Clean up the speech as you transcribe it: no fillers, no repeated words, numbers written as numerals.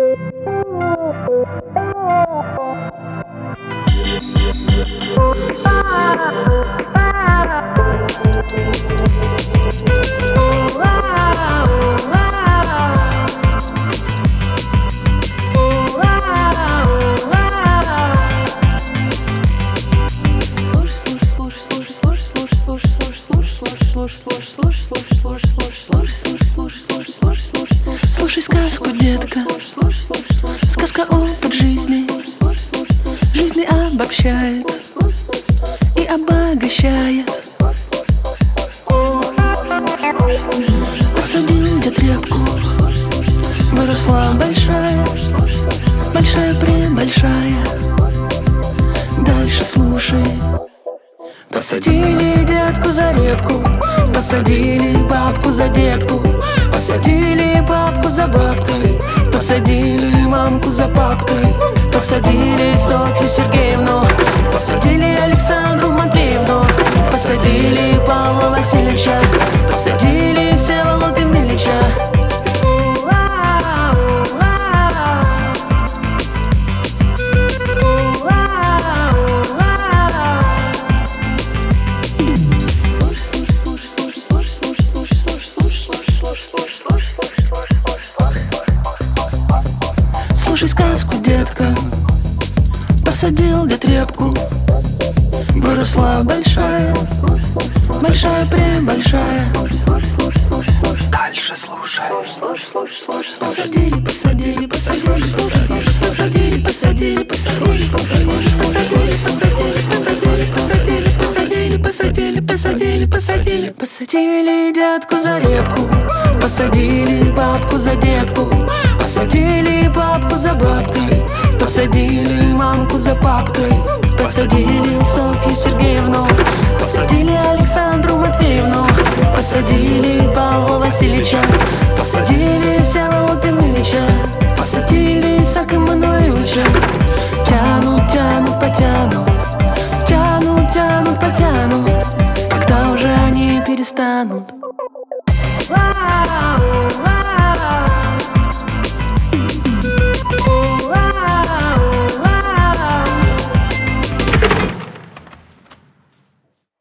Слушай сказку, детка. Сказка опыт жизни. Жизнь обобщает и обогащает. Посадил дед репку, выросла большая, большая-пребольшая. Дальше слушай. Посадили детку за репку, посадили бабку за детку, посадили бабку за бабкой, посадили мамку за папкой, посадили Софью Сергеевну, посадили Александру Матвеевну, посадили Павла Васильевича, посадили Всеволода Милича. Слушай сказку, детка. Посадил дед репку, выросла большая, большая-пребольшая. Дальше слушай. Посадили, посадили, посадили, посадили, посадили, посадили, посадили, посадили, посадили, посадили, посадили, посадили, посадили, посадили, посадили. Посадили детку за репку, посадили бабку за детку, посадили бабку за бабкой, посадили мамку за папкой, посадили Софью Сергеевну, посадили Александру Матвеевну, посадили Павла Васильевича, посадили Всеволода Милича, посадили Исаака Эммануиловича. Тянут, тянут, потянут